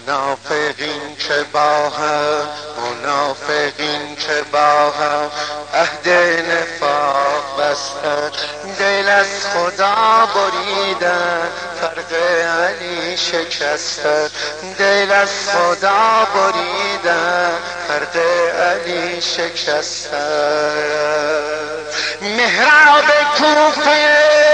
منافقین که با هم عهد نفاق بستن، دل از خدا بریدن، فرق علی شکستن، دل از خدا بریدن، فرق علی شکستن. محراب کوفه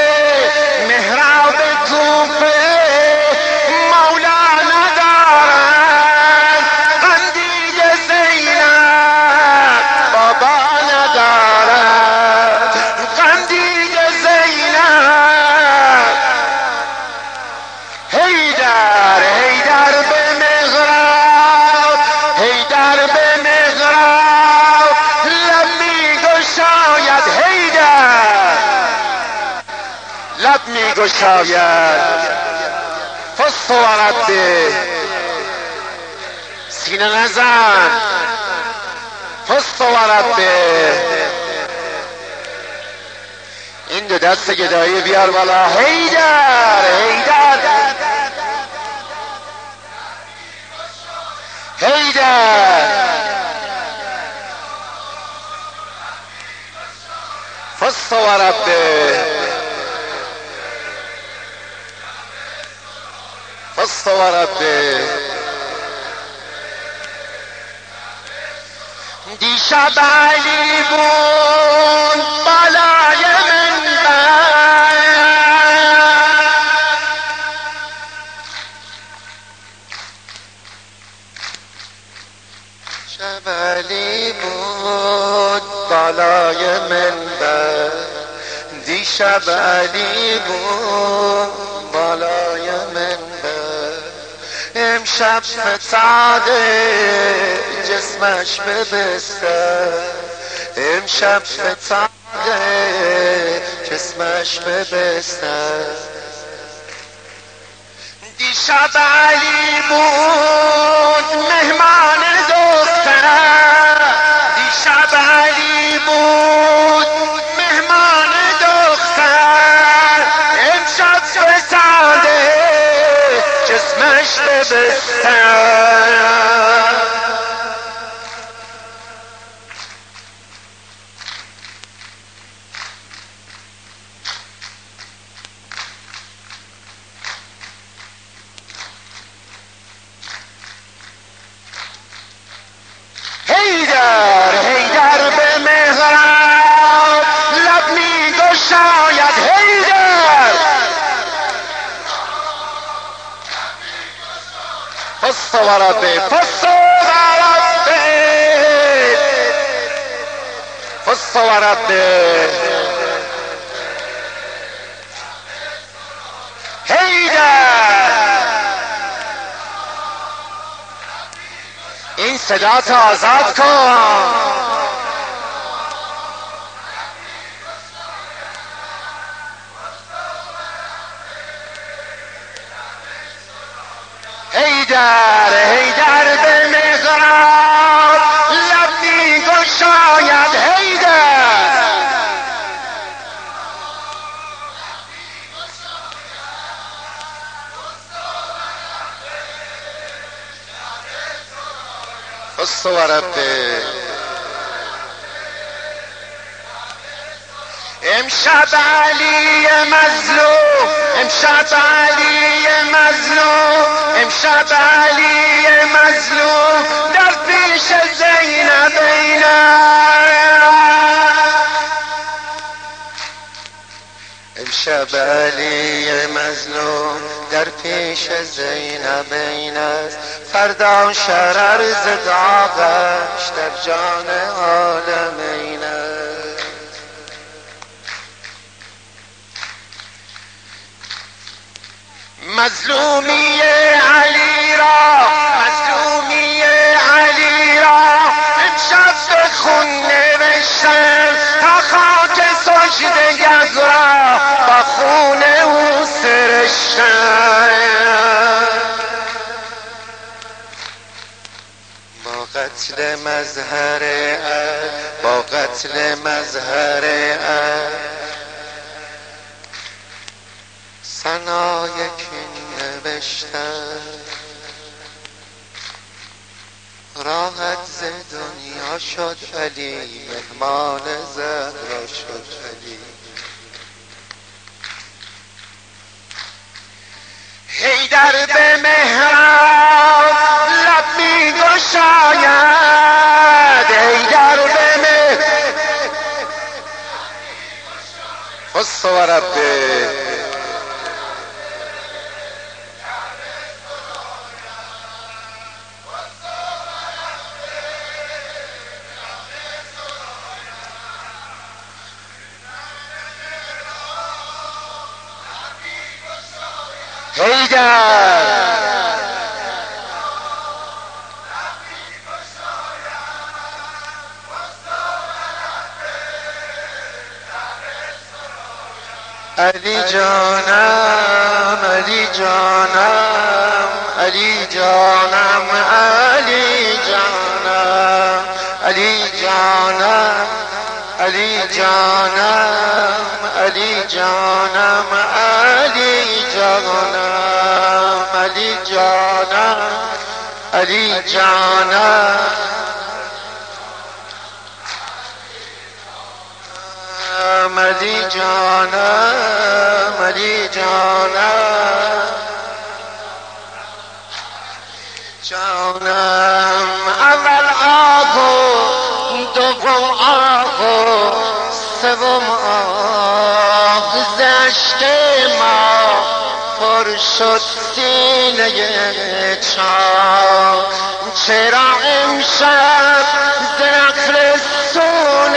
لب می گشاید، فست و ربه سینه نزن، فست و ربه. این دو دست گدایی بیار بالا. حیدر حیدر حیدر، فست و ربه، فست و ربه. دیشب علی بود بالای منبر، دیشب علی بود بالای منبر، دیشب علی بود بالای منبر. امشب فتاده جسمش به بستر، امشب فتاده جسمش به بستر. دیشب علی بود مهمان دختر، دیشب علی بود مهمان دختر. امشب فتاده جسمش به بستر. حیدر حیدر به محراب لب می گشاید، حیدر فست و ربه، فست و ربه، فست و ربه. حیدر این صدا تا آزاد کن. حیدر حیدر به محراب لب می گشاید، حیدر فست و ربه. امشب علی مظلوم، امشب علی مظلوم، امشب علی مظلوم در پیش زینب امشب علی مظلوم در پیش زینب این است. فردا شرر ز داغش در جان عالم این است. مظلومی علی را، مظلومی علی را امشب به خون نوشتن، تا خاک سجدگه را با خون او سرشتن. با قتل مظهر با قتل مظهر ثنای کین نوشتن. زهرا شد علی، مهمان زهرا شد علی. حیدر به محراب لب می گشاید، حیدر به محراب خص و ربه. حیدر علی جانم، علی جانم، علی جانم، علی جانم، علی جانم، علی جانم، علی جانم، علی جانم، علی جانم، علی جانم، علی جانم، علی جانم، جانم. اول آهو، دوم آهو، سوم آه، زشت ما پر شد سینه چاه. چرا امشب ز نخلستون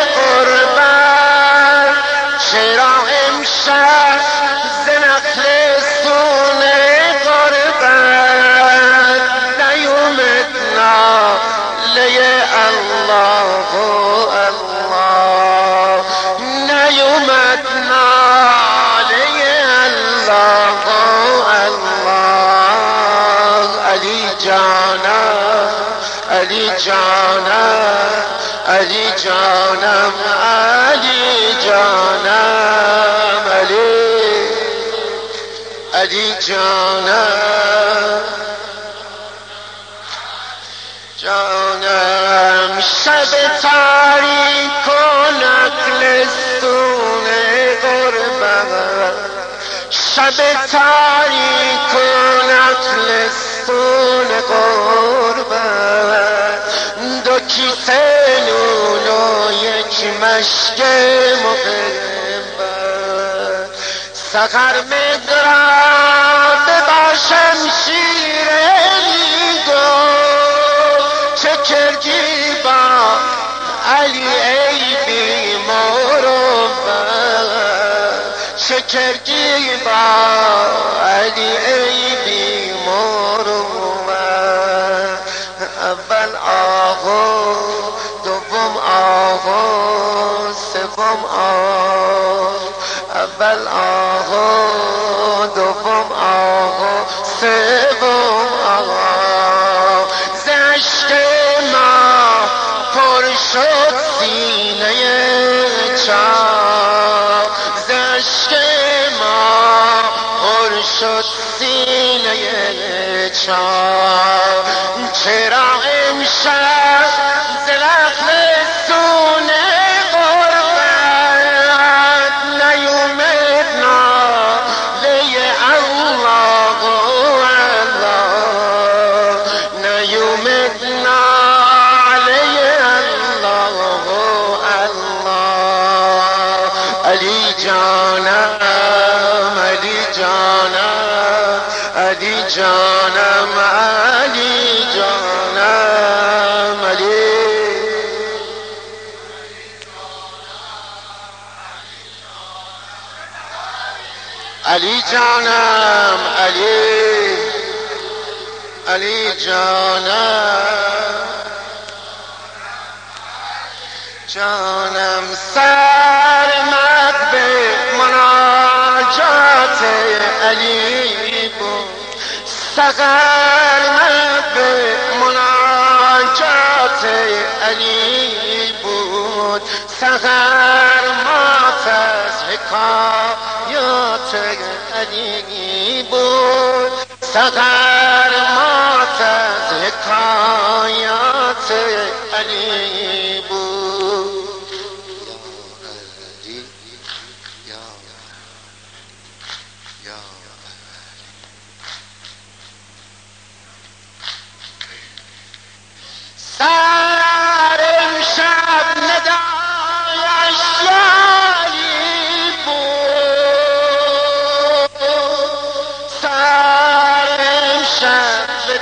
غربت، چرا امشب ز نخلستون غربت نیومد ناله الله الله، نیومد ناله الله الله. علی جانم، علی جانم، علی جانم، علی جانم، علی جانم، جانم. شب تاریک و نخلستون غربت، شب تاریک و نخلستون غربت، دو کیسه نون و یک مشک محبت. سحر مدراد با شمشیر میگو، چه کردی با علی ای بی مروت، چه کردی با علی ای بی مروت. اول آهو، دوم آهو، سوم آه، اول آهو، دوم آهو، سوم آه. زشت ما پر شد سینه چاه، زشت ما پر شد سینه چاه. چرا امشب ز نخلستون غربت نیومد ناله الله الله، نیومد ناله الله الله. علی جانم، علی جانم، علی جانم، علی جانم، علی جانم، علی جانم، جانم. سرمد به مناجات علی بود، سرمد به مناجات علی بود، سحر مات از حکایات علی بود، سحر مات از حکایات علی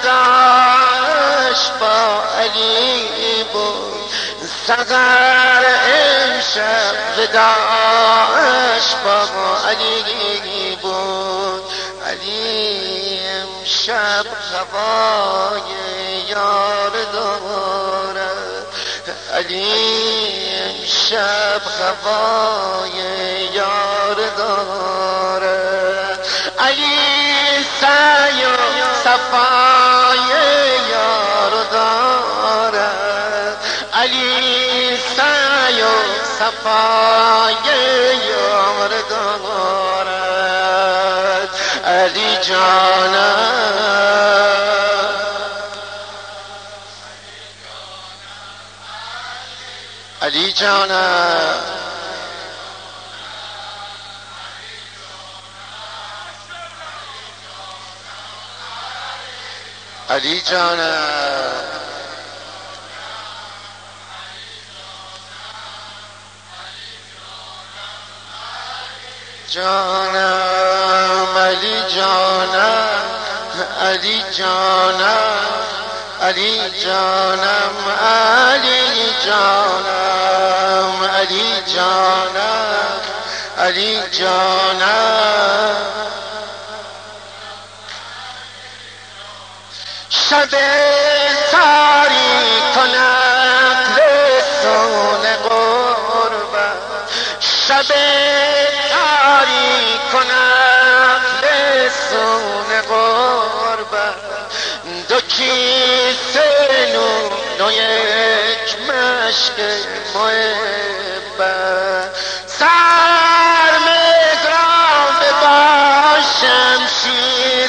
وداعش با علی بود، سحر امشب وداعش با علی بود. علی امشب هوای یار دارد، علی امشب هوای یار دارد. علی سعی و صفای یار دارد، علی سعی و صفای یار دارد. علی جانم، علی جانم، علی جانم، جانم، علی جانم، علی جانم، علی جانم، علی جانم، علی جانم، علی جانم. شب تاریک کند رسون قربت، شب تاریک کند رسون قربت. دو کیسه نون و یک مشک محبت، سرمهراب با شمشیر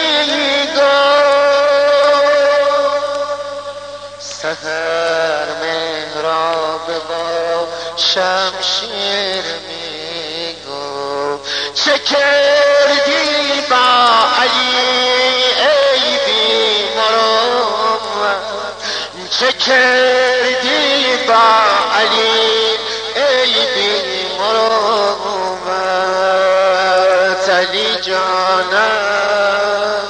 سحر مهراب با شمشیر میگو. چه کردی با علی ای بی مروت، چه کردی با علی ای بی مروت. علی جانم،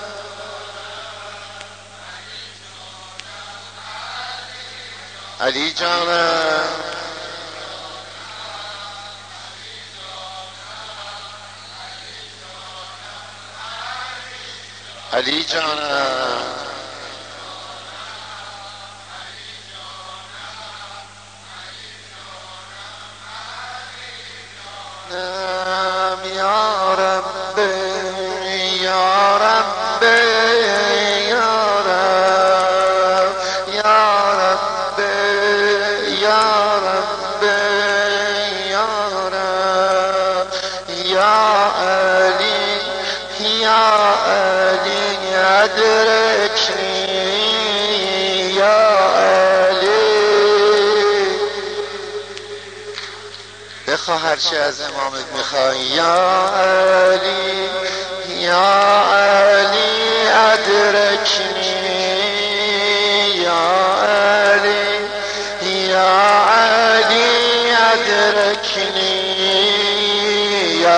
علی جانم، علی جانم، یا رب، یا رب، یا رب، یا رب، یا رب، یا رب. یا علی، یا علی ادرکنی، یا علی. بخواه هرچی از امامت میخوای. یا علی، یا علی ادرکنی، یا علی، یا علی ادرکنی.